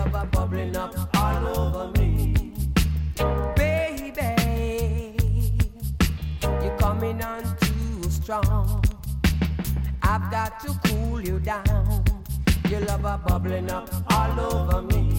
love a bubbling up all over me. Baby, you're coming on too strong. I've got to cool you down. Your love a bubbling up all over me.